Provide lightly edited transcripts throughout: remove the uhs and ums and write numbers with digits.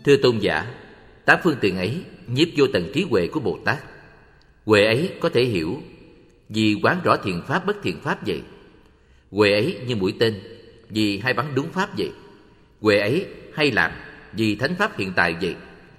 Thưa tôn giả, tám phương tiện ấy nhiếp vô tận trí huệ của Bồ Tát. Huệ ấy có thể hiểu vì quán rõ thiện pháp bất thiện pháp vậy. Huệ ấy như mũi tên vì hay bắn đúng pháp vậy. Huệ ấy hay làm vì thánh pháp hiện tại vậy.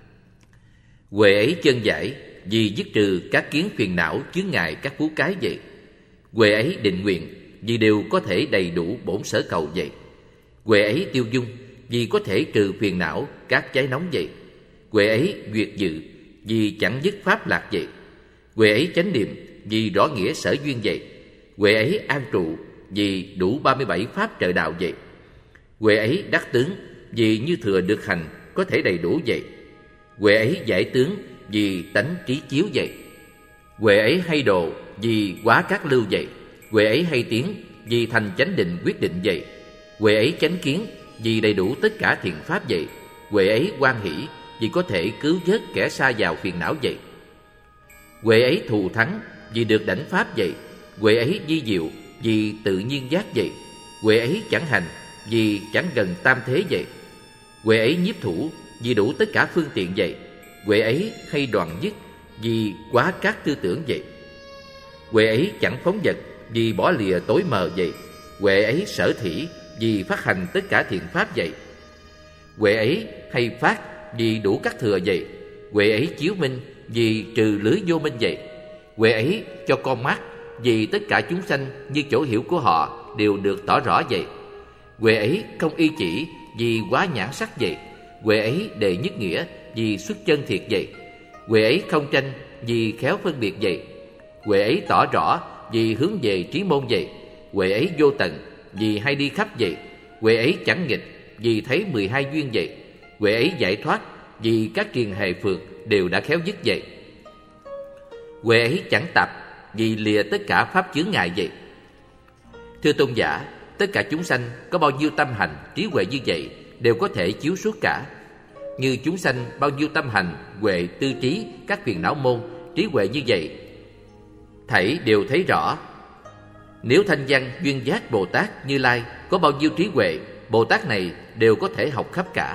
Huệ ấy chân giải vì dứt trừ các kiến phiền não chướng ngại các phú cái vậy. Huệ ấy định nguyện vì đều có thể đầy đủ bổn sở cầu vậy. Huệ ấy tiêu dung vì có thể trừ phiền não các cháy nóng vậy. Huệ ấy duyệt dự vì chẳng dứt pháp lạc vậy. Huệ ấy chánh niệm vì rõ nghĩa sở duyên vậy. Huệ ấy an trụ vì đủ 37 pháp trợ đạo vậy. Huệ ấy đắc tướng vì như thừa được hành có thể đầy đủ vậy. Huệ ấy giải tướng vì tánh trí chiếu vậy. Huệ ấy hay độ vì quá các lưu vậy. Huệ ấy hay tiến vì thành chánh định quyết định vậy. Huệ ấy chánh kiến vì đầy đủ tất cả thiện pháp vậy. Huệ ấy hoan hỷ vì có thể cứu vớt kẻ sa vào phiền não vậy. Huệ ấy thù thắng vì được đảnh pháp vậy. Huệ ấy di diệu vì tự nhiên giác vậy. Huệ ấy chẳng hành vì chẳng gần tam thế vậy. Huệ ấy nhiếp thủ vì đủ tất cả phương tiện vậy. Huệ ấy hay đoạn dứt vì quá các tư tưởng vậy. Huệ ấy chẳng phóng vật vì bỏ lìa tối mờ vậy. Huệ ấy sở thỉ vì phát hành tất cả thiện pháp vậy. Huệ ấy hay phát vì đủ các thừa vậy. Huệ ấy chiếu minh vì trừ lưới vô minh vậy. Huệ ấy cho con mắt vì tất cả chúng sanh như chỗ hiểu của họ đều được tỏ rõ vậy. Huệ ấy không y chỉ vì quá nhãn sắc vậy. Huệ ấy đệ nhất nghĩa vì xuất chân thiệt vậy. Huệ ấy không tranh vì khéo phân biệt vậy. Huệ ấy tỏ rõ vì hướng về trí môn vậy. Huệ ấy vô tận vì hay đi khắp vậy. Huệ ấy chẳng nghịch vì thấy 12 duyên vậy. Huệ ấy giải thoát vì các triền hề phược đều đã khéo dứt vậy. Huệ ấy chẳng tập vì lìa tất cả pháp chướng ngại vậy. Thưa tôn giả, tất cả chúng sanh có bao nhiêu tâm hành, trí huệ như vậy đều có thể chiếu suốt cả. Như chúng sanh bao nhiêu tâm hành, huệ, tư trí, các phiền não môn, trí huệ như vậy, thảy đều thấy rõ. Nếu thanh văn duyên giác Bồ Tát Như Lai có bao nhiêu trí huệ, Bồ Tát này đều có thể học khắp cả.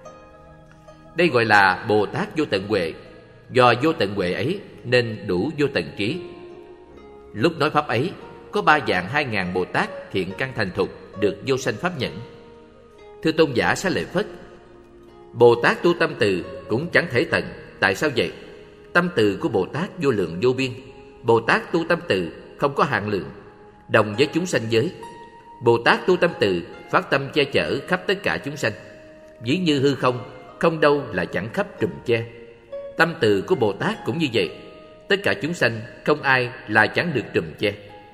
Đây gọi là Bồ Tát vô tận huệ. Do vô tận huệ ấy nên đủ vô tận trí. Lúc nói pháp ấy, có 3 vạn 2.000 Bồ Tát thiện căn thành thục được vô sanh pháp nhẫn. Thưa tôn giả Xá Lợi Phất, Bồ Tát tu tâm từ cũng chẳng thể tận. Tại sao vậy? Tâm từ của Bồ Tát vô lượng vô biên. Bồ Tát tu tâm từ không có hạn lượng, đồng với chúng sanh giới. Bồ Tát tu tâm từ phát tâm che chở khắp tất cả chúng sanh. Ví như hư không, không đâu là chẳng khắp trùm che. Tâm từ của Bồ Tát cũng như vậy. Tất cả chúng sanh không ai là chẳng được trùm che.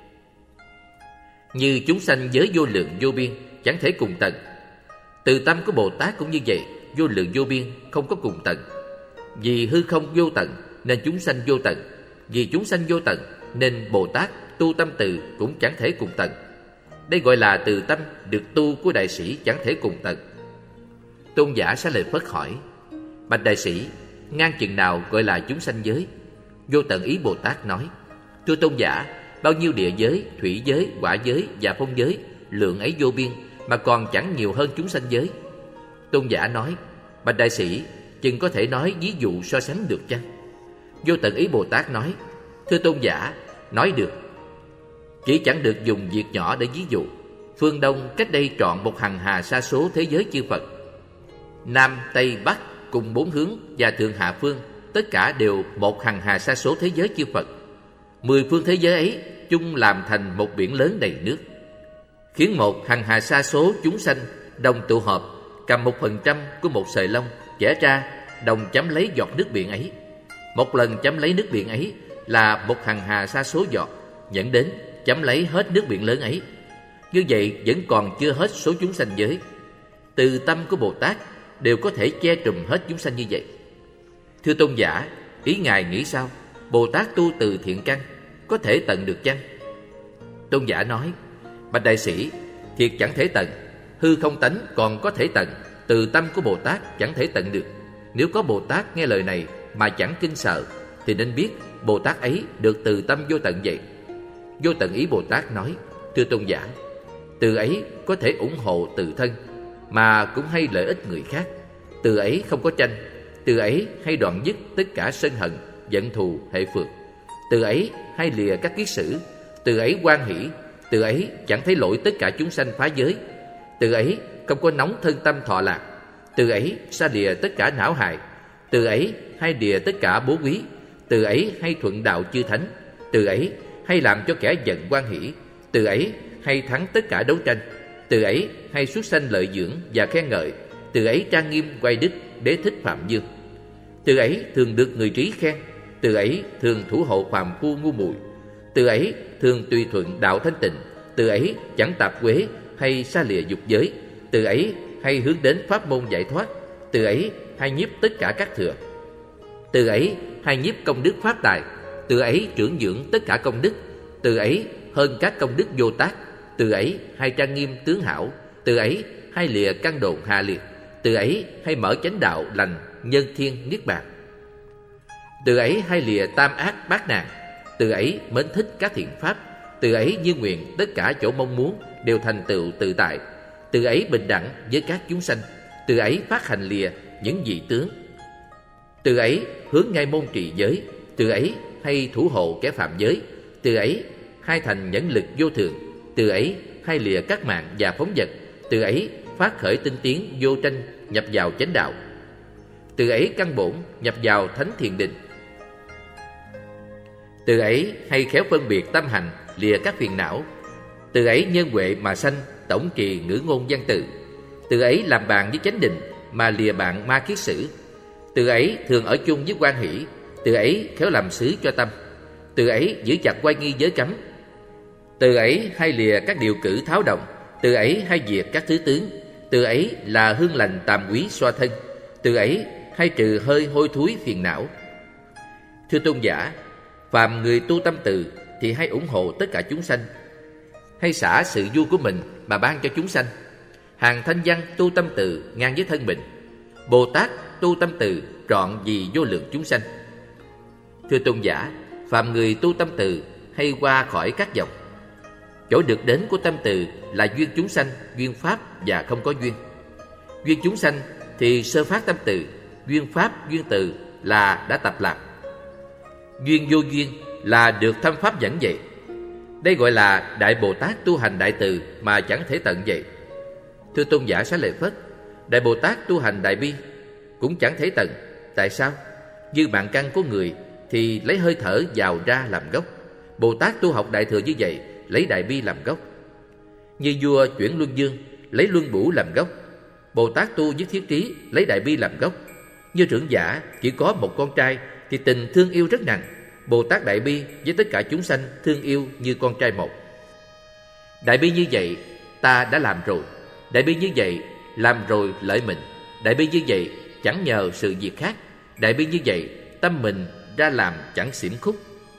Như chúng sanh giới vô lượng vô biên chẳng thể cùng tận. Từ tâm của Bồ Tát cũng như vậy, vô lượng vô biên không có cùng tận. Vì hư không vô tận nên chúng sanh vô tận. Vì chúng sanh vô tận nên Bồ Tát tu tâm từ cũng chẳng thể cùng tận. Đây gọi là từ tâm được tu của đại sĩ chẳng thể cùng tận. Tôn giả Xá Lợi Phất hỏi: Bạch đại sĩ, ngang chừng nào gọi là chúng sanh giới? Vô tận ý Bồ Tát nói: Thưa tôn giả, bao nhiêu địa giới, thủy giới, hỏa giới và phong giới, lượng ấy vô biên mà còn chẳng nhiều hơn chúng sanh giới. Tôn giả nói: Bạch đại sĩ, chừng có thể nói ví dụ so sánh được chăng? Vô tận ý Bồ Tát nói: Thưa tôn giả, nói được. Chỉ chẳng được dùng việc nhỏ để ví dụ. Phương Đông cách đây trọn một hằng hà sa số thế giới chư Phật. Nam, Tây, Bắc cùng 4 hướng và thượng hạ phương, tất cả đều một hằng hà sa số thế giới chư Phật. 10 phương thế giới ấy chung làm thành một biển lớn đầy nước, khiến một hằng hà sa số chúng sanh đồng tụ hợp, cầm 1% của một sợi lông chẻ ra, đồng chấm lấy giọt nước biển ấy. Một lần chấm lấy nước biển ấy là một hằng hà sa số giọt, dẫn đến chấm lấy hết nước biển lớn ấy. Như vậy vẫn còn chưa hết số chúng sanh giới. Từ tâm của Bồ Tát đều có thể che trùm hết chúng sanh như vậy. Thưa tôn giả, ý ngài nghĩ sao? Bồ Tát tu từ thiện căn có thể tận được chăng? Tôn giả nói: Bạch đại sĩ, thiệt chẳng thể tận. Hư không tánh còn có thể tận, từ tâm của Bồ Tát chẳng thể tận được. Nếu có Bồ Tát nghe lời này mà chẳng kinh sợ, thì nên biết Bồ Tát ấy được từ tâm vô tận vậy. Vô tận ý Bồ Tát nói: Thưa tôn giả, từ ấy có thể ủng hộ tự thân, mà cũng hay lợi ích người khác. từ ấy không có tranh. Từ ấy hay đoạn dứt tất cả sân hận, giận thù, hệ phược. Từ ấy hay lìa các kiết sử. Từ ấy hoan hỷ. Từ ấy chẳng thấy lỗi tất cả chúng sanh phá giới. Từ ấy không có nóng thân tâm thọ lạc. Từ ấy xa lìa tất cả não hại. Từ ấy hay lìa tất cả bố quý. Từ ấy hay thuận đạo chư thánh. Từ ấy hay làm cho kẻ giận hoan hỷ. Từ ấy hay thắng tất cả đấu tranh. Từ ấy hay xuất sanh lợi dưỡng và khen ngợi. Từ ấy trang nghiêm quay đích đế thích phạm dương. Từ ấy thường được người trí khen. Từ ấy thường thủ hộ phàm phu ngu muội. Từ ấy thường tùy thuận đạo thanh tịnh. Từ ấy chẳng tạp quế hay xa lìa dục giới. Từ ấy hay hướng đến pháp môn giải thoát. Từ ấy hay nhiếp tất cả các thừa. Từ ấy hay nhiếp công đức pháp tài. Từ ấy trưởng dưỡng tất cả công đức. Từ ấy hơn các công đức vô tác. Từ ấy hay trang nghiêm tướng hảo. Từ ấy hay lìa căn độn hạ liệt. Từ ấy hay mở chánh đạo lành nhân thiên niết bàn. Từ ấy hay lìa tam ác bát nạn. Từ ấy mến thích các thiện pháp. Từ ấy như nguyện tất cả chỗ mong muốn đều thành tựu tự tại. Từ ấy bình đẳng với các chúng sanh. Từ ấy phát hành lìa những dị tướng. Từ ấy hướng ngay môn trì giới. Từ ấy hay thủ hộ kẻ phạm giới. Từ ấy hay thành nhẫn lực vô thường. Từ ấy hay lìa các mạng và phóng vật. Từ ấy phát khởi tinh tiến vô tranh nhập vào chánh đạo. Từ ấy căn bổn nhập vào thánh thiền định. Từ ấy hay khéo phân biệt tâm hành lìa các phiền não. Từ ấy nhân huệ mà sanh tổng trì ngữ ngôn văn từ. Từ ấy làm bạn với chánh định mà lìa bạn ma kiết sử. Từ ấy thường ở chung với hoan hỷ. Từ ấy khéo làm xứ cho tâm. Từ ấy giữ chặt oai nghi giới cấm. Từ ấy hay lìa các điều cử tháo động. Từ ấy hay diệt các thứ tướng. Từ ấy là hương lành tàm quý xoa thân. Từ ấy hay trừ hơi hôi thối phiền não. Thưa tôn giả, phàm người tu tâm từ thì hay ủng hộ tất cả chúng sanh, hay xả sự vui của mình mà ban cho chúng sanh. Hàng thanh văn tu tâm từ ngang với thân mình. Bồ Tát tu tâm từ trọn vì vô lượng chúng sanh. Thưa tôn giả, phàm người tu tâm từ hay qua khỏi các dòng. Chỗ được đến của tâm từ là duyên chúng sanh, duyên pháp và không có duyên. Duyên chúng sanh thì sơ phát tâm từ. Duyên pháp, duyên từ là đã tập làm. Duyên vô duyên là được thâm pháp dẫn dạy. Đây gọi là Đại Bồ Tát tu hành đại từ mà chẳng thể tận vậy. Thưa tôn giả Xá Lợi Phất, Đại Bồ Tát tu hành đại bi cũng chẳng thể tận. Tại sao? Như mạng căn của người thì lấy hơi thở vào ra làm gốc. Bồ Tát tu học đại thừa như vậy, lấy đại bi làm gốc. Như vua chuyển luân dương, lấy luân bủ làm gốc. Bồ Tát tu với thiết trí, lấy đại bi làm gốc. Như trưởng giả chỉ có một con trai thì tình thương yêu rất nặng. Bồ Tát đại bi với tất cả chúng sanh thương yêu như con trai một. Đại bi như vậy ta đã làm rồi. Đại bi như vậy làm rồi lợi mình. Đại bi như vậy chẳng nhờ sự việc khác. Đại bi như vậy tâm mình ra làm chẳng xiểm khúc.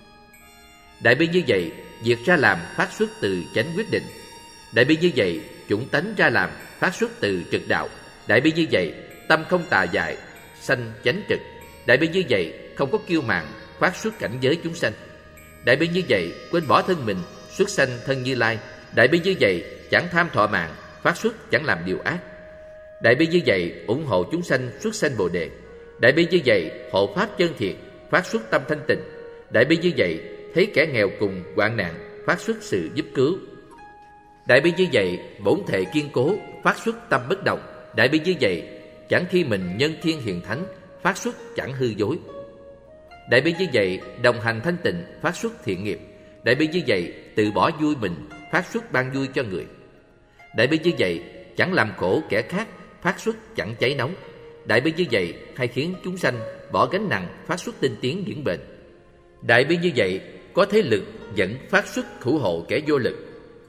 Đại bi như vậy việc ra làm phát xuất từ chánh quyết định. Đại bi như vậy chủng tánh ra làm phát xuất từ trực đạo. Đại bi như vậy tâm không tà dại sanh chánh trực. Đại bi như vậy không có kiêu mạn phát xuất cảnh giới chúng sanh. Đại bi như vậy quên bỏ thân mình xuất sanh thân Như Lai. Đại bi như vậy chẳng tham thọ mạng phát xuất chẳng làm điều ác. Đại bi như vậy ủng hộ chúng sanh xuất sanh Bồ Đề. Đại bi như vậy hộ pháp chân thiện phát xuất tâm thanh tịnh. Đại bi như vậy thấy kẻ nghèo cùng hoạn nạn phát xuất sự giúp cứu. Đại bi như vậy bổn thể kiên cố phát xuất tâm bất động. Đại bi như vậy chẳng khi mình nhân thiên hiền thánh phát xuất chẳng hư dối. Đại bi như vậy đồng hành thanh tịnh phát xuất thiện nghiệp. Đại bi như vậy từ bỏ vui mình phát xuất ban vui cho người. Đại bi như vậy chẳng làm khổ kẻ khác phát xuất chẳng cháy nóng. Đại bi như vậy hay khiến chúng sanh bỏ gánh nặng phát xuất tinh tiến vững bền. Đại bi như vậy có thế lực dẫn phát xuất thủ hộ kẻ vô lực.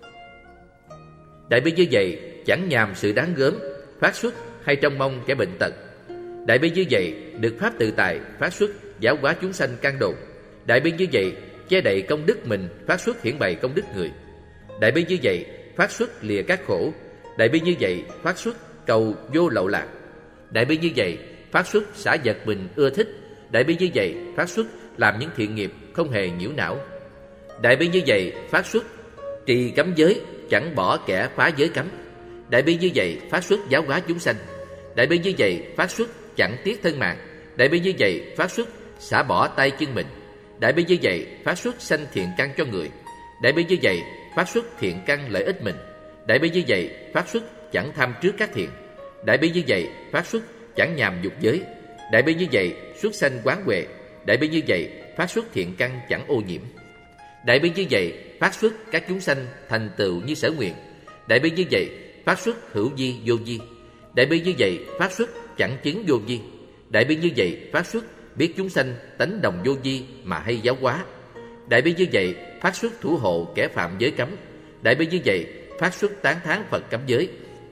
Đại bi như vậy chẳng nhàm sự đáng gớm phát xuất hay trông mong kẻ bệnh tật. Đại bi như vậy được pháp tự tại phát xuất giáo hóa chúng sanh căn đồn. Đại bi như vậy che đậy công đức mình phát xuất hiển bày công đức người. Đại bi như vậy phát xuất lìa các khổ. Đại bi như vậy phát xuất cầu vô lậu lạc. Đại bi như vậy phát xuất xả vật mình ưa thích. Đại bi như vậy phát xuất làm những thiện nghiệp không hề nhiễu não. Đại bi như vậy phát xuất trì cấm giới chẳng bỏ kẻ phá giới cấm. Đại bi như vậy phát xuất giáo hóa chúng sanh. đại bi như vậy phát xuất chẳng tiếc thân mạng, đại bi như vậy phát xuất xả bỏ tay chân mình, đại bi như vậy phát xuất sanh thiện căn cho người, đại bi như vậy phát xuất thiện căn lợi ích mình, đại bi như vậy phát xuất chẳng tham trước các thiện, đại bi như vậy phát xuất chẳng nhàm dục giới, đại bi như vậy xuất sanh quán huệ, đại bi như vậy phát xuất thiện căn chẳng ô nhiễm, đại bi như vậy phát xuất các chúng sanh thành tựu như sở nguyện, đại bi như vậy phát xuất hữu vi vô vi, đại bi như vậy phát xuất chẳng chứng vô vi, đại bi như vậy phát xuất biết chúng sanh tánh đồng vô vi mà hay giáo hóa, đại bi như vậy phát xuất thủ hộ kẻ phạm giới cấm, đại bi như vậy phát xuất tán thán Phật cấm giới.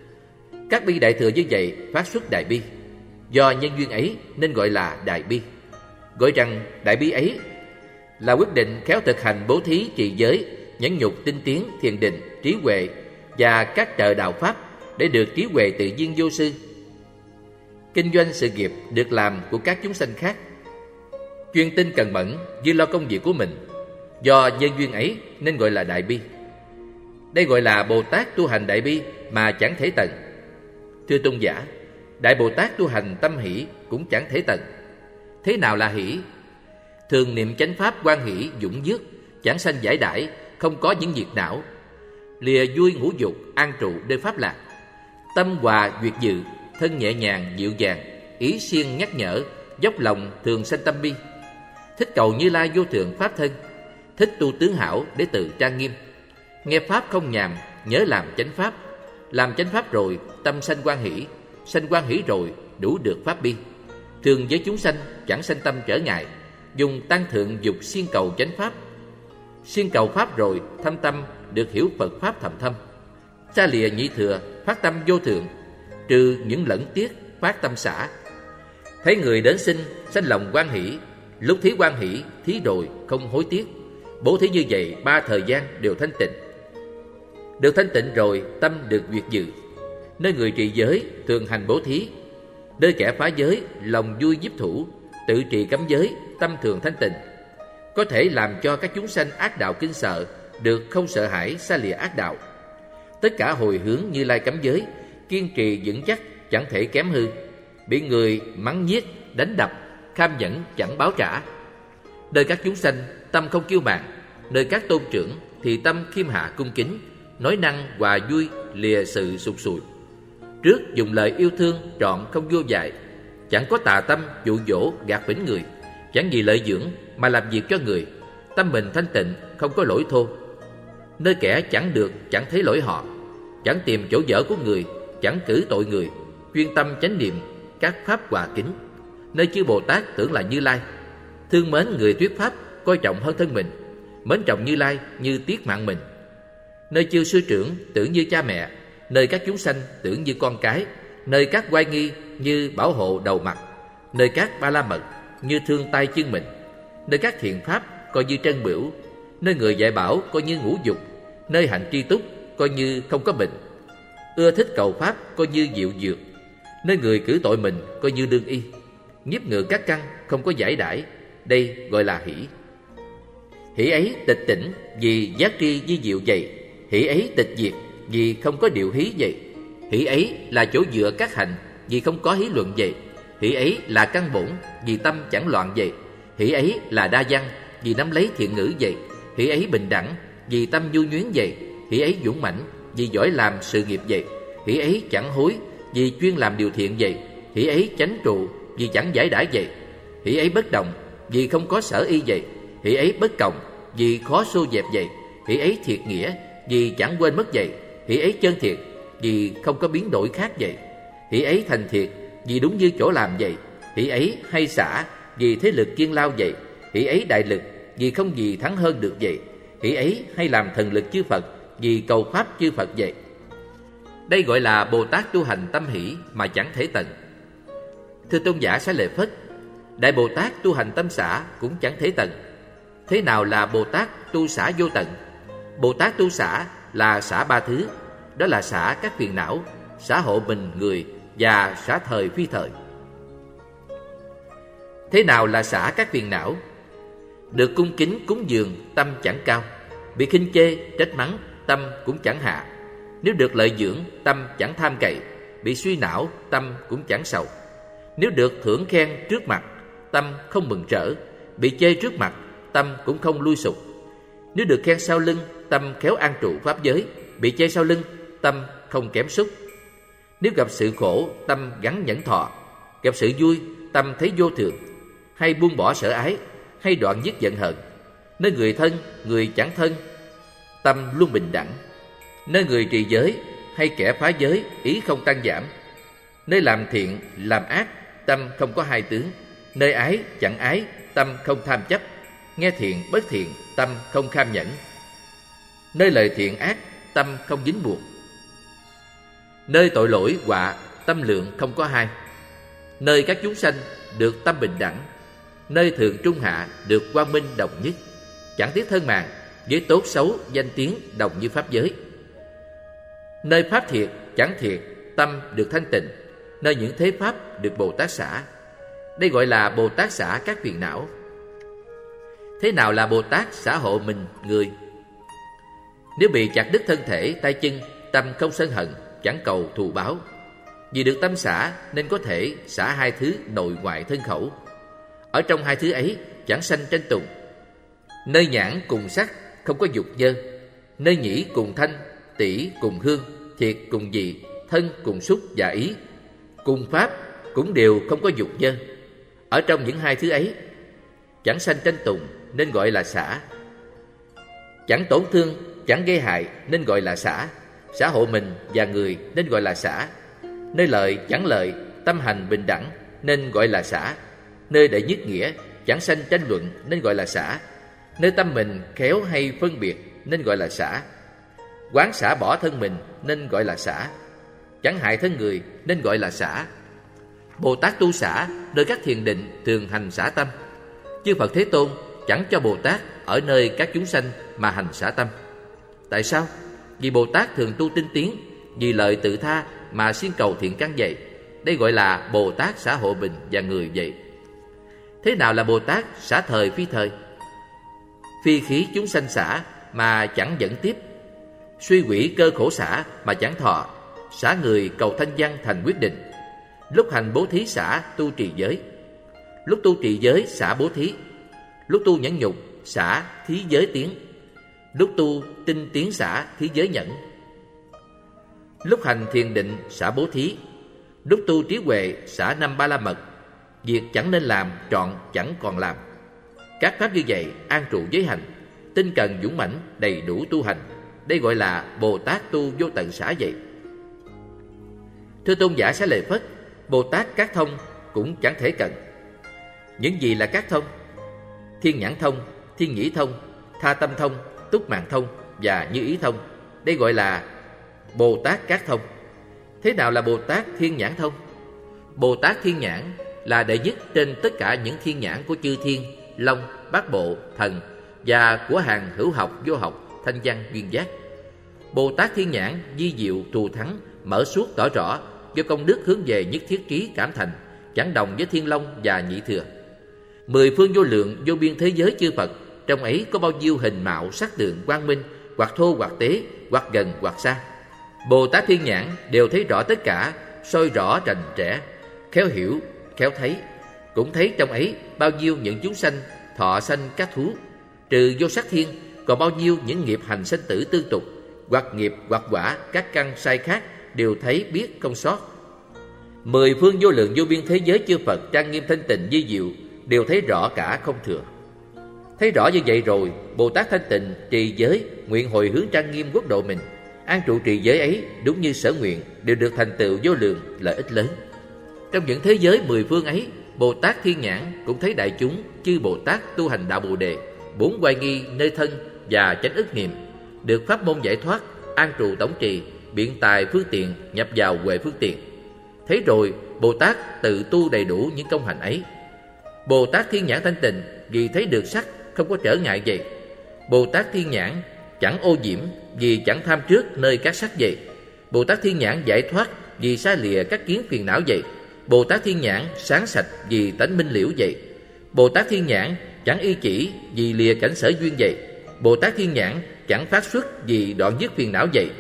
Các bi đại thừa như vậy phát xuất đại bi. Do nhân duyên ấy nên gọi là đại bi. Gọi rằng đại bi ấy là quyết định khéo thực hành bố thí trì giới, nhẫn nhục tinh tiến, thiền định, trí huệ và các trợ đạo pháp để được trí huệ tự nhiên vô sư. Kinh doanh sự nghiệp được làm của các chúng sanh khác, chuyên tinh cần mẫn như lo công việc của mình. Do nhân duyên ấy nên gọi là đại bi. Đây gọi là Bồ Tát tu hành đại bi mà chẳng thể tận. Thưa tôn giả, Đại Bồ Tát tu hành tâm hỷ cũng chẳng thể tận. Thế nào là hỷ? Thường niệm chánh pháp quan hỷ dũng dước, chẳng sanh giải đãi, không có những việc não, lìa vui ngũ dục, an trụ nơi pháp lạc. Tâm hòa duyệt dự, thân nhẹ nhàng dịu dàng, ý siêng nhắc nhở, dốc lòng thường sanh tâm bi. Thích cầu Như Lai vô thượng pháp thân, thích tu tướng hảo để tự trang nghiêm. Nghe pháp không nhàm, nhớ làm chánh pháp. Làm chánh pháp rồi, tâm sanh quan hỷ rồi, đủ được pháp bi. Thường với chúng sanh, chẳng sanh tâm trở ngại, dùng tăng thượng dục siêng cầu chánh pháp. Siêng cầu pháp rồi, thâm tâm được hiểu Phật pháp thầm thâm. Xa lìa nhị thừa, phát tâm vô thượng, trừ những lẫn tiếc, phát tâm xả. Thấy người đến xin, sanh lòng quan hỷ, lúc thí quan hỷ, thí rồi không hối tiếc. Bố thí như vậy 3 thời gian đều thanh tịnh. Được thanh tịnh rồi, tâm được duyệt dự. Nơi người trì giới thường hành bố thí, nơi kẻ phá giới lòng vui nhiếp thủ, tự trì cấm giới, tâm thường thanh tịnh. Có thể làm cho các chúng sanh ác đạo kinh sợ, được không sợ hãi xa lìa ác đạo. Tất cả hồi hướng Như Lai cấm giới, kiên trì vững chắc chẳng thể kém hư. Bị người mắng nhiếc, đánh đập, kham nhẫn chẳng báo trả. Nơi các chúng sanh tâm không kiêu mạn, nơi các tôn trưởng thì tâm khiêm hạ cung kính, nói năng hòa vui lìa sự sụt sùi. Trước dùng lời yêu thương trọn không vô dại, chẳng có tà tâm dụ dỗ gạt phỉnh người, chẳng vì lợi dưỡng mà làm việc cho người. Tâm mình thanh tịnh, không có lỗi thô. Nơi kẻ chẳng được chẳng thấy lỗi họ, chẳng tìm chỗ dở của người, chẳng cử tội người, chuyên tâm chánh niệm các pháp hòa kính. Nơi chư Bồ Tát tưởng là Như Lai, thương mến người thuyết pháp, coi trọng hơn thân mình, mến trọng Như Lai như tiếc mạng mình. Nơi chư sư trưởng tưởng như cha mẹ, nơi các chúng sanh tưởng như con cái, nơi các oai nghi như bảo hộ đầu mặt, nơi các ba la mật như thương tay chân mình, nơi các thiện pháp coi như trân bửu, nơi người dạy bảo coi như ngũ dục, nơi hạnh tri túc coi như không có bệnh, ưa thích cầu pháp coi như diệu dược, nơi người cử tội mình coi như đương y, nhiếp ngự các căn không có giải đãi. Đây gọi là hỷ. Hỷ ấy tịch tỉnh vì giác tri di diệu vậy, hỷ ấy tịch diệt vì không có điều hí vậy, hỷ ấy là chỗ dựa các hành vì không có hí luận vậy, hỷ ấy là căn bổn vì tâm chẳng loạn vậy, hỷ ấy là đa văn vì nắm lấy thiện ngữ vậy, hỷ ấy bình đẳng vì tâm nhu nhuyến vậy, hỷ ấy dũng mãnh vì giỏi làm sự nghiệp vậy, hỷ ấy chẳng hối vì chuyên làm điều thiện vậy, hỷ ấy chánh trụ vì chẳng giải đãi vậy, hỷ ấy bất đồng vì không có sở y vậy, hỷ ấy bất cộng vì khó xô dẹp vậy, hỷ ấy thiệt nghĩa vì chẳng quên mất vậy, hỷ ấy chân thiệt vì không có biến đổi khác vậy, hỷ ấy thành thiệt vì đúng như chỗ làm vậy, hỷ ấy hay xả vì thế lực kiên lao vậy, hỷ ấy đại lực vì không gì thắng hơn được vậy, hỷ ấy hay làm thần lực chư Phật vì cầu pháp chư Phật vậy. Đây gọi là Bồ Tát tu hành tâm hỷ mà chẳng thể tận. Thưa tôn giả Xá Lợi Phất, Đại Bồ Tát tu hành tâm xả cũng chẳng thể tận. Thế nào là Bồ Tát tu xả vô tận? Bồ Tát tu xả là xả 3 thứ, đó là xả các phiền não, xả hộ mình người và xả thời phi thời. Thế nào là xả các phiền não? Được cung kính cúng dường, tâm chẳng cao. Bị khinh chê, trách mắng, tâm cũng chẳng hạ. Nếu được lợi dưỡng, tâm chẳng tham cậy. bị suy não, tâm cũng chẳng sầu. Nếu được thưởng khen trước mặt, tâm không mừng rỡ, bị chê trước mặt, tâm cũng không lui sụp. Nếu được khen sau lưng, tâm khéo an trụ pháp giới, bị chê sau lưng, tâm không kém sút. Nếu gặp sự khổ, tâm gắn nhẫn thọ, gặp sự vui, tâm thấy vô thường, hay buông bỏ sợ ái, hay đoạn dứt giận hờn. Nơi người thân, người chẳng thân, tâm luôn bình đẳng. Nơi người trì giới hay kẻ phá giới, ý không tăng giảm. Nơi làm thiện, làm ác, tâm không có hai tướng. Nơi ái, chẳng ái, tâm không tham chấp. Nghe thiện, bất thiện, tâm không kham nhẫn. Nơi lời thiện ác, tâm không dính buộc. Nơi tội lỗi, họa, tâm lượng không có hai. Nơi các chúng sanh được tâm bình đẳng. Nơi thường trung hạ được quang minh đồng nhất. Chẳng tiếc thân mạng, với tốt xấu, danh tiếng đồng như pháp giới. Nơi pháp thiệt, chẳng thiệt, tâm được thanh tịnh. Nơi những thế pháp được Bồ Tát xả. Đây gọi là Bồ Tát xả các phiền não. Thế nào là Bồ Tát xả hộ mình người? Nếu bị chặt đứt thân thể, tay chân, tâm không sân hận, chẳng cầu thù báo. Vì được tâm xả nên có thể xả hai thứ nội ngoại thân khẩu. Ở trong hai thứ ấy chẳng sanh tranh tùng. Nơi nhãn cùng sắc không có dục nhơ. Nơi nhĩ cùng thanh, tỷ cùng hương, thiệt cùng vị, thân cùng xúc và ý, cùng pháp cũng đều không có dục nhơ. Ở trong những hai thứ ấy chẳng sanh tranh tùng nên gọi là xả. Chẳng tổn thương, chẳng gây hại nên gọi là xả. Xả hộ mình và người nên gọi là xả. Nơi lợi chẳng lợi, tâm hành bình đẳng nên gọi là xả. Nơi đệ nhất nghĩa chẳng sanh tranh luận nên gọi là xả. Nơi tâm mình khéo hay phân biệt nên gọi là xả. Quán xả bỏ thân mình nên gọi là xả. Chẳng hại thân người nên gọi là xả. Bồ Tát tu xả nơi các thiền định thường hành xả tâm. Chư Phật Thế Tôn chẳng cho Bồ Tát ở nơi các chúng sanh mà hành xả tâm. Tại sao? Vì Bồ Tát thường tu tinh tiến, vì lợi tự tha mà siêng cầu thiện căn vậy. Đây gọi là Bồ Tát xả hộ mình và người vậy. Thế nào là Bồ Tát xả thời phi thời? Phi khí chúng sanh xả mà chẳng dẫn tiếp, suy quỷ cơ khổ xả mà chẳng thọ, xả người cầu thanh văn thành quyết định. Lúc hành bố thí xả tu trì giới, lúc tu trì giới xả bố thí, lúc tu nhẫn nhục xả thí giới tiến, lúc tu tinh tiến xả thí giới nhẫn. Lúc hành thiền định xả bố thí, lúc tu trí huệ xả năm ba la mật. Việc chẳng nên làm trọn chẳng còn làm. Các pháp như vậy an trụ giới hành, tinh cần dũng mãnh đầy đủ tu hành. Đây gọi là Bồ Tát tu vô tận xả vậy. Thưa tôn giả Xá Lợi Phất, Bồ Tát các thông cũng chẳng thể cần. Những gì là các thông? Thiên nhãn thông, thiên nhĩ thông, tha tâm thông, túc mạng thông và như ý thông. Đây gọi là Bồ Tát các thông. Thế nào là Bồ Tát thiên nhãn thông? Bồ Tát thiên nhãn là đệ nhất trên tất cả những thiên nhãn của chư thiên, long, bát bộ, thần và của hàng hữu học, vô học, thanh văn, duyên giác. Bồ Tát thiên nhãn di diệu, thù thắng, mở suốt tỏ rõ, do công đức hướng về nhất thiết trí cảm thành, chẳng đồng với thiên long và nhị thừa. Mười phương vô lượng vô biên thế giới chư Phật, trong ấy có bao nhiêu hình mạo sắc tượng quang minh, hoặc thô hoặc tế, hoặc gần hoặc xa. Bồ Tát thiên nhãn đều thấy rõ tất cả, soi rõ rành rẽ, khéo hiểu, khéo thấy. Cũng thấy trong ấy bao nhiêu những chúng sanh thọ sanh các thú, trừ vô sắc thiên, còn bao nhiêu những nghiệp hành sanh tử tương tục, hoặc nghiệp hoặc quả, các căn sai khác đều thấy biết không sót. Mười phương vô lượng vô biên thế giới chư Phật trang nghiêm thanh tịnh vi diệu, đều thấy rõ cả không thừa. Thấy rõ như vậy rồi, Bồ Tát thanh tịnh trì giới, nguyện hồi hướng trang nghiêm quốc độ mình, an trụ trì giới ấy đúng như sở nguyện, đều được thành tựu vô lượng lợi ích lớn. Trong những thế giới mười phương ấy, Bồ Tát thiên nhãn cũng thấy đại chúng chư Bồ Tát tu hành đạo Bồ đề, bốn oai nghi nơi thân và chánh ức niệm, được pháp môn giải thoát, an trụ tổng trì, biện tài phương tiện, nhập vào huệ phương tiện. Thế rồi Bồ Tát tự tu đầy đủ những công hạnh ấy. Bồ Tát thiên nhãn thanh tịnh vì thấy được sắc không có trở ngại vậy. Bồ Tát thiên nhãn chẳng ô nhiễm vì chẳng tham trước nơi các sắc vậy. Bồ Tát thiên nhãn giải thoát vì xa lìa các kiến phiền não vậy. Bồ Tát thiên nhãn sáng sạch vì tánh minh liễu vậy. Bồ Tát thiên nhãn chẳng y chỉ vì lìa cảnh sở duyên vậy. Bồ Tát thiên nhãn chẳng phát xuất vì đoạn dứt phiền não vậy.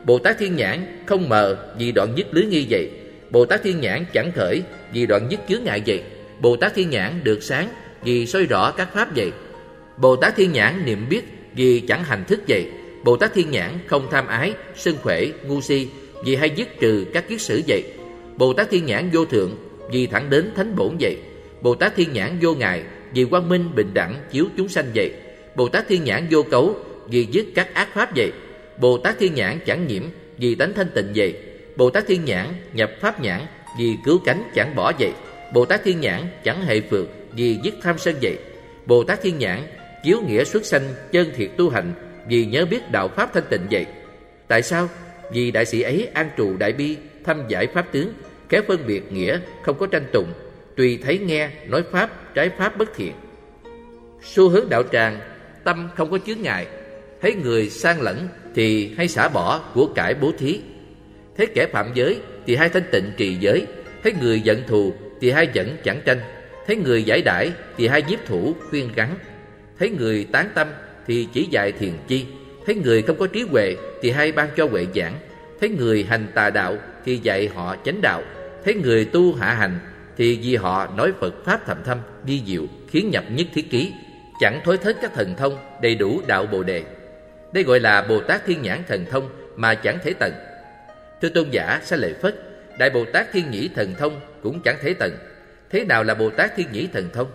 Bồ Tát Thiên Nhãn không mờ vì đoạn dứt lưới nghi vậy. Bồ Tát Thiên Nhãn chẳng khởi vì đoạn dứt chướng ngại vậy. Bồ Tát Thiên Nhãn được sáng vì soi rõ các pháp vậy. Bồ Tát Thiên Nhãn niệm biết vì chẳng hành thức vậy. Bồ Tát Thiên Nhãn không tham ái, sân khỏe, ngu si vì hay dứt trừ các kiết sử vậy. Bồ Tát Thiên Nhãn vô thượng vì thẳng đến thánh bổn vậy. Bồ Tát Thiên Nhãn vô ngại vì quang minh bình đẳng chiếu chúng sanh vậy. Bồ Tát Thiên Nhãn vô cấu vì dứt các ác pháp vậy. Bồ Tát Thiên Nhãn chẳng nhiễm vì tánh thanh tịnh vậy. Bồ Tát Thiên Nhãn nhập pháp nhãn vì cứu cánh chẳng bỏ vậy. Bồ Tát Thiên Nhãn chẳng hệ phược vì dứt tham sân vậy. Bồ Tát Thiên Nhãn chiếu nghĩa xuất sanh chân thiệt tu hành vì nhớ biết đạo pháp thanh tịnh vậy. Tại sao? Vì đại sĩ ấy an trù đại bi, thâm giải pháp tướng, khéo phân biệt nghĩa, không có tranh tụng, tùy thấy nghe nói pháp trái pháp bất thiện. Xu hướng đạo tràng, tâm không có chướng ngại. Thấy người sang lẫn thì hay xả bỏ của cải bố thí. Thấy kẻ phạm giới thì hay thanh tịnh trì giới. Thấy người giận thù thì hay dẫn chẳng tranh. Thấy người giải đãi thì hay nhiếp thủ khuyên gắn. Thấy người tán tâm thì chỉ dạy thiền chi. Thấy người không có trí huệ thì hay ban cho huệ giảng. Thấy người hành tà đạo thì dạy họ chánh đạo. Thấy người tu hạ hành thì vì họ nói Phật pháp thầm thâm vi diệu, khiến nhập nhất thiết ký, chẳng thối thết các thần thông, đầy đủ đạo Bồ đề. Đây gọi là Bồ Tát Thiên Nhãn thần thông mà chẳng thể tận. Thưa tôn giả Xá Lợi Phất, Đại Bồ Tát Thiên Nhĩ thần thông cũng chẳng thể tận. Thế nào là Bồ Tát Thiên Nhĩ thần thông?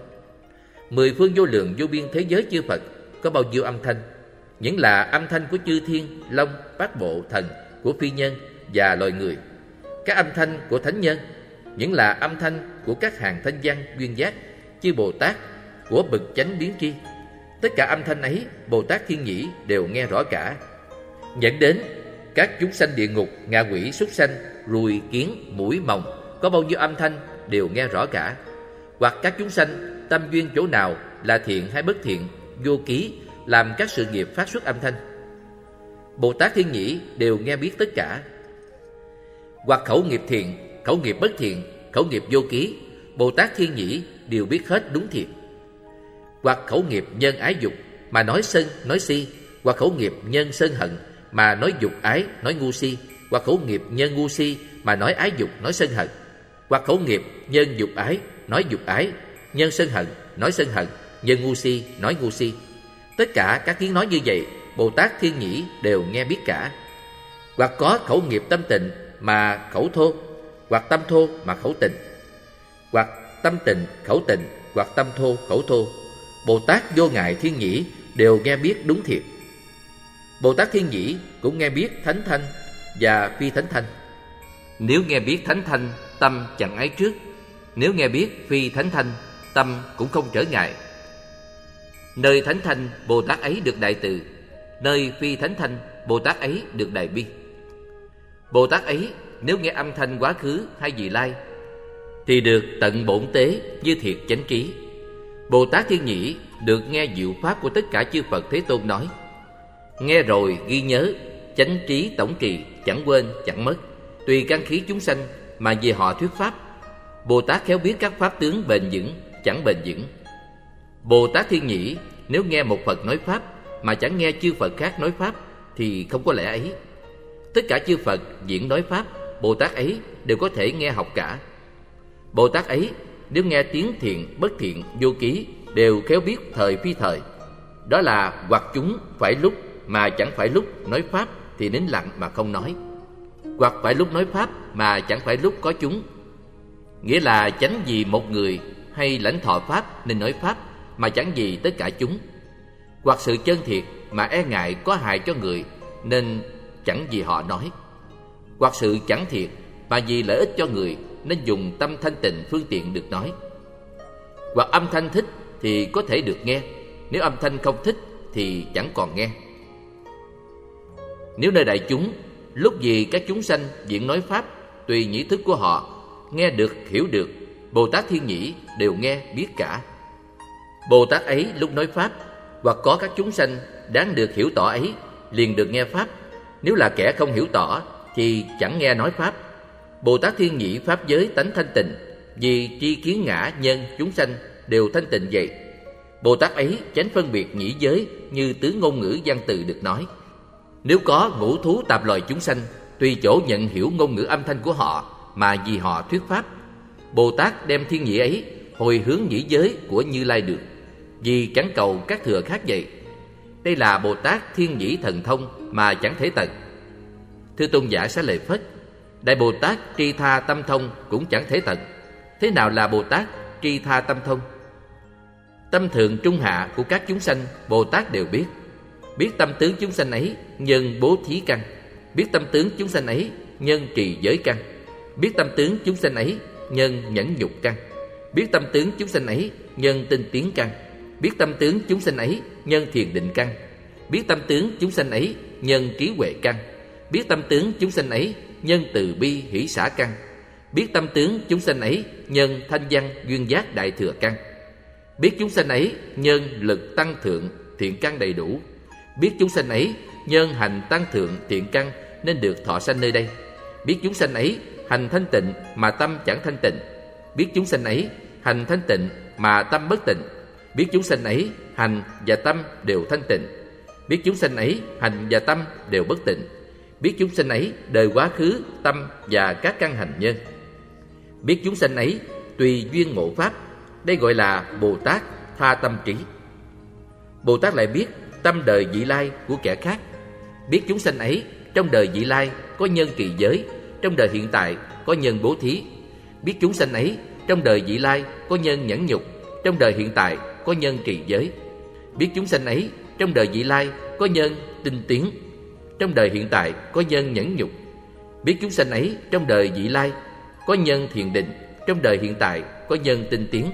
10 phương vô lượng vô biên thế giới chư Phật có bao nhiêu âm thanh? Những là âm thanh của chư thiên, long, bát bộ, thần, của phi nhân và loài người. Các âm thanh của thánh nhân, những là âm thanh của các hàng thanh văn duyên giác, chư Bồ Tát của bậc chánh biến tri. Tất cả âm thanh ấy Bồ Tát Thiên Nhĩ đều nghe rõ cả. Dẫn đến các chúng sanh địa ngục, ngạ quỷ, súc sanh, ruồi, kiến, muỗi, mòng có bao nhiêu âm thanh đều nghe rõ cả. Hoặc các chúng sanh tâm duyên chỗ nào là thiện hay bất thiện, vô ký, làm các sự nghiệp phát xuất âm thanh, Bồ Tát Thiên Nhĩ đều nghe biết tất cả. Hoặc khẩu nghiệp thiện, khẩu nghiệp bất thiện, khẩu nghiệp vô ký, Bồ Tát Thiên Nhĩ đều biết hết đúng thiệt. Hoặc khẩu nghiệp nhân ái dục mà nói sân, nói si, hoặc khẩu nghiệp nhân sân hận mà nói dục ái, nói ngu si, hoặc khẩu nghiệp nhân ngu si mà nói ái dục, nói sân hận, hoặc khẩu nghiệp nhân dục ái, nói dục ái, nhân sân hận, nói sân hận, nhân ngu si, nói ngu si. Tất cả các tiếng nói như vậy Bồ Tát Thiên Nhĩ đều nghe biết cả. Hoặc có khẩu nghiệp tâm tịnh mà khẩu thô, hoặc tâm thô mà khẩu tịnh, hoặc tâm tịnh khẩu tịnh, hoặc tâm thô khẩu thô, Bồ Tát Vô Ngại Thiên Nhĩ đều nghe biết đúng thiệt. Bồ Tát Thiên Nhĩ cũng nghe biết thánh thanh và phi thánh thanh. Nếu nghe biết thánh thanh, tâm chẳng ái trước. Nếu nghe biết phi thánh thanh, tâm cũng không trở ngại. Nơi thánh thanh, Bồ Tát ấy được đại từ. Nơi phi thánh thanh, Bồ Tát ấy được đại bi. Bồ Tát ấy nếu nghe âm thanh quá khứ hay vị lai thì được tận bổn tế như thiệt chánh trí. Bồ Tát Thiên Nhĩ được nghe diệu pháp của tất cả chư Phật Thế Tôn nói. Nghe rồi ghi nhớ, chánh trí tổng trì, chẳng quên chẳng mất, tùy căn khí chúng sanh mà vì họ thuyết pháp. Bồ Tát khéo biết các pháp tướng bền vững, chẳng bền vững. Bồ Tát Thiên Nhĩ nếu nghe một Phật nói pháp mà chẳng nghe chư Phật khác nói pháp thì không có lẽ ấy. Tất cả chư Phật diễn nói pháp, Bồ Tát ấy đều có thể nghe học cả. Bồ Tát ấy nếu nghe tiếng thiện, bất thiện, vô ký đều khéo biết thời phi thời. Đó là hoặc chúng phải lúc mà chẳng phải lúc nói pháp thì nín lặng mà không nói, hoặc phải lúc nói pháp mà chẳng phải lúc có chúng. Nghĩa là chánh vì một người hay lãnh thọ pháp nên nói pháp mà chẳng vì tất cả chúng. Hoặc sự chân thiệt mà e ngại có hại cho người nên chẳng vì họ nói. Hoặc sự chẳng thiệt mà vì lợi ích cho người nên dùng tâm thanh tịnh phương tiện được nói. Hoặc âm thanh thích thì có thể được nghe, nếu âm thanh không thích thì chẳng còn nghe. Nếu nơi đại chúng lúc gì các chúng sanh diễn nói pháp tùy nhĩ thức của họ, nghe được hiểu được, Bồ Tát Thiên Nhĩ đều nghe biết cả. Bồ Tát ấy lúc nói pháp hoặc có các chúng sanh đáng được hiểu tỏ ấy liền được nghe pháp. Nếu là kẻ không hiểu tỏ thì chẳng nghe nói pháp. Bồ Tát Thiên Nhĩ pháp giới tánh thanh tịnh, vì tri kiến ngã nhân chúng sanh đều thanh tịnh vậy. Bồ Tát ấy chánh phân biệt nhĩ giới như tứ ngôn ngữ văn từ được nói. Nếu có ngũ thú tạp loài chúng sanh tùy chỗ nhận hiểu ngôn ngữ âm thanh của họ mà vì họ thuyết pháp, Bồ Tát đem thiên nhĩ ấy hồi hướng nhĩ giới của Như Lai được, vì chẳng cầu các thừa khác vậy. Đây là Bồ Tát thiên nhĩ thần thông mà chẳng thể tận. Thưa Tôn giả Xá Lợi Phất, Đại Bồ Tát tri tha tâm thông cũng chẳng thể tận. Thế nào là Bồ Tát tri tha tâm thông? Tâm thượng trung hạ của các chúng sanh Bồ Tát đều biết. Biết tâm tướng chúng sanh ấy nhân bố thí căn, biết tâm tướng chúng sanh ấy nhân trì giới căn, biết tâm tướng chúng sanh ấy nhân nhẫn nhục căn, biết tâm tướng chúng sanh ấy nhân tinh tiến căn, biết tâm tướng chúng sanh ấy nhân thiền định căn, biết tâm tướng chúng sanh ấy nhân trí huệ căn, biết tâm tướng chúng sanh ấy nhân từ bi hỷ xả căn, biết tâm tướng chúng sanh ấy nhân thanh văn duyên giác đại thừa căn, biết chúng sanh ấy nhân lực tăng thượng thiện căn đầy đủ, biết chúng sanh ấy nhân hành tăng thượng thiện căn nên được thọ sanh nơi đây, biết chúng sanh ấy hành thanh tịnh mà tâm chẳng thanh tịnh, biết chúng sanh ấy hành thanh tịnh mà tâm bất tịnh, biết chúng sanh ấy hành và tâm đều thanh tịnh, biết chúng sanh ấy hành và tâm đều bất tịnh, biết chúng sanh ấy đời quá khứ tâm và các căn hành nhân, biết chúng sanh ấy tùy duyên ngộ pháp. Đây gọi là Bồ Tát tha tâm trí. Bồ Tát lại biết tâm đời vị lai của kẻ khác, biết chúng sanh ấy trong đời vị lai có nhân trì giới, trong đời hiện tại có nhân bố thí, biết chúng sanh ấy trong đời vị lai có nhân nhẫn nhục, trong đời hiện tại có nhân trì giới, biết chúng sanh ấy trong đời vị lai có nhân tinh tiến, trong đời hiện tại có nhân nhẫn nhục, biết chúng sanh ấy trong đời vị lai có nhân thiền định, trong đời hiện tại có nhân tinh tiến,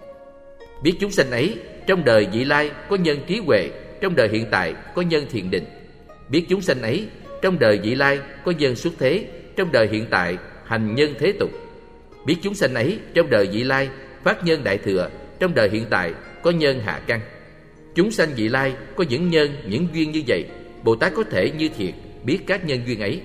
biết chúng sanh ấy trong đời vị lai có nhân trí huệ, trong đời hiện tại có nhân thiền định, biết chúng sanh ấy trong đời vị lai có nhân xuất thế, trong đời hiện tại hành nhân thế tục, biết chúng sanh ấy trong đời vị lai phát nhân đại thừa, trong đời hiện tại có nhân hạ căn. Chúng sanh vị lai có những nhân, những duyên như vậy, Bồ Tát có thể như thiệt biết các nhân duyên ấy.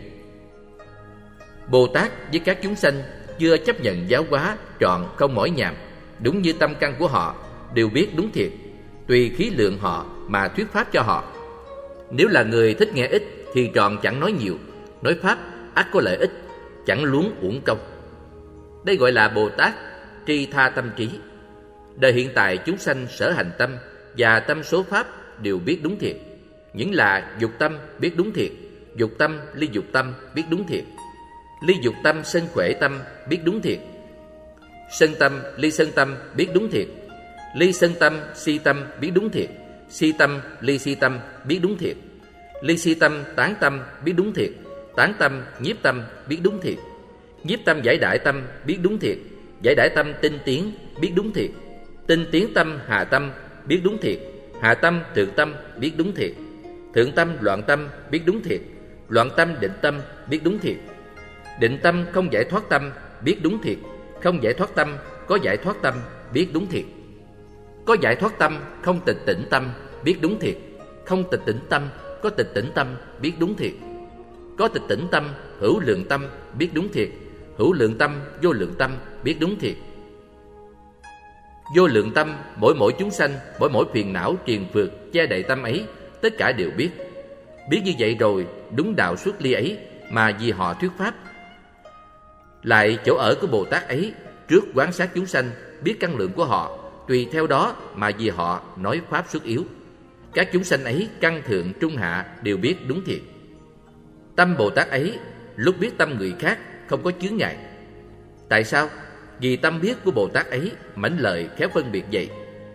Bồ Tát với các chúng sanh chưa chấp nhận giáo hóa trọn không mỏi nhàm, đúng như tâm căn của họ, đều biết đúng thiệt, tùy khí lượng họ mà thuyết pháp cho họ. Nếu là người thích nghe ít thì trọn chẳng nói nhiều, nói pháp ắt có lợi ích, chẳng luống uổng công. Đây gọi là Bồ Tát tri tha tâm trí. Đời hiện tại chúng sanh sở hành tâm và tâm số pháp đều biết đúng thiệt. Những là dục tâm biết đúng thiệt, dục tâm ly dục tâm biết đúng thiệt, ly dục tâm sân khỏe tâm biết đúng thiệt, sân tâm ly sân tâm biết đúng thiệt, ly sân tâm si tâm biết đúng thiệt, si tâm ly si tâm biết đúng thiệt, ly si tâm tán tâm biết đúng thiệt, tán tâm nhiếp tâm biết đúng thiệt, nhiếp tâm giải đại tâm biết đúng thiệt, giải đại tâm tinh tiến biết đúng thiệt, tinh tiến tâm hạ tâm biết đúng thiệt, hạ tâm thượng tâm biết đúng thiệt, thượng tâm loạn tâm biết đúng thiệt, loạn tâm định tâm biết đúng thiệt, định tâm không giải thoát tâm biết đúng thiệt, không giải thoát tâm có giải thoát tâm biết đúng thiệt, có giải thoát tâm không tịch tỉnh tâm biết đúng thiệt, không tịch tỉnh tâm có tịch tỉnh tâm biết đúng thiệt, có tịch tỉnh tâm hữu lượng tâm biết đúng thiệt, hữu lượng tâm vô lượng tâm biết đúng thiệt. Vô lượng tâm mỗi chúng sanh, mỗi phiền não triền phược che đậy tâm ấy, tất cả đều biết. Biết như vậy rồi, đúng đạo xuất ly ấy mà vì họ thuyết pháp. Lại chỗ ở của Bồ Tát ấy, trước quán sát chúng sanh, biết căn lượng của họ, tùy theo đó mà vì họ nói pháp xuất yếu. Các chúng sanh ấy căn thượng trung hạ đều biết đúng thiệt. Tâm Bồ Tát ấy lúc biết tâm người khác không có chướng ngại. Tại sao? Vì tâm biết của Bồ Tát ấy mãnh lợi khéo phân biệt vậy.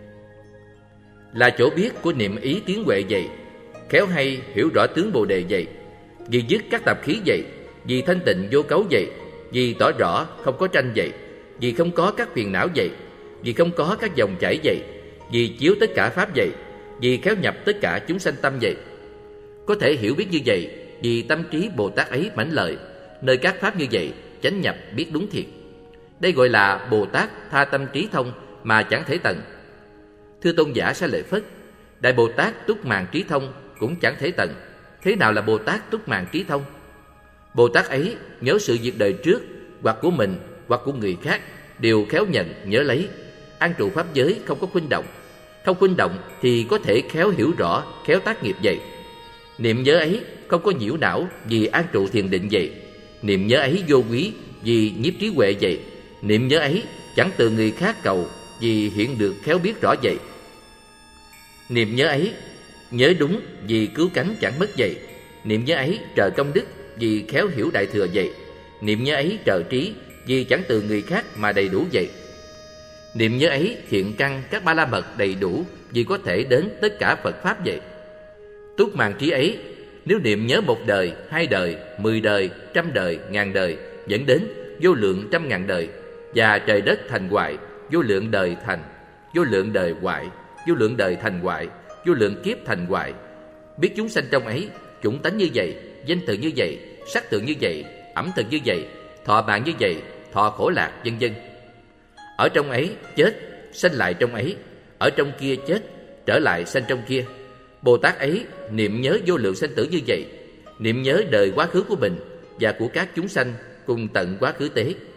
Là chỗ biết của niệm ý tiến huệ vậy, khéo hay hiểu rõ tướng Bồ Đề vậy, vì dứt các tạp khí vậy, vì thanh tịnh vô cấu vậy, vì tỏ rõ không có tranh vậy, vì không có các phiền não vậy, vì không có các dòng chảy vậy, vì chiếu tất cả pháp vậy, vì khéo nhập tất cả chúng sanh tâm vậy. Có thể hiểu biết như vậy vì tâm trí Bồ Tát ấy mãnh lợi, nơi các pháp như vậy chánh nhập biết đúng thiệt. Đây gọi là Bồ Tát tha tâm trí thông mà chẳng thể tận. Thưa Tôn giả Xá Lợi Phất, Đại Bồ Tát túc màng trí thông cũng chẳng thể tận. Thế nào là Bồ Tát túc màng trí thông? Bồ Tát ấy nhớ sự việc đời trước, hoặc của mình hoặc của người khác, đều khéo nhận nhớ lấy, an trụ pháp giới không có khuynh động. Không khuynh động thì có thể khéo hiểu rõ, khéo tác nghiệp vậy. Niệm nhớ ấy không có nhiễu não vì an trụ thiền định vậy. Niệm nhớ ấy vô quý vì nhiếp trí huệ vậy. Niệm nhớ ấy chẳng từ người khác cầu vì hiện được khéo biết rõ vậy. Niệm nhớ ấy nhớ đúng vì cứu cánh chẳng mất vậy. Niệm nhớ ấy trợ công đức vì khéo hiểu đại thừa vậy. Niệm nhớ ấy trợ trí vì chẳng từ người khác mà đầy đủ vậy. Niệm nhớ ấy thiện căn các ba la mật đầy đủ vì có thể đến tất cả Phật Pháp vậy. Túc màng trí ấy, nếu niệm nhớ 1 đời, 2 đời, 10 đời, 100 đời, 1000 đời, dẫn đến vô lượng trăm ngàn đời, và trời đất thành hoại, vô lượng đời thành, vô lượng đời hoại, vô lượng đời thành hoại, vô lượng kiếp thành hoại. Biết chúng sanh trong ấy, chủng tánh như vậy, danh tự như vậy, sắc tượng như vậy, ẩm thực như vậy, thọ mạng như vậy, thọ khổ lạc, vân vân. Ở trong ấy chết, sanh lại trong ấy, ở trong kia chết, trở lại sanh trong kia. Bồ Tát ấy niệm nhớ vô lượng sanh tử như vậy, niệm nhớ đời quá khứ của mình và của các chúng sanh cùng tận quá khứ tế.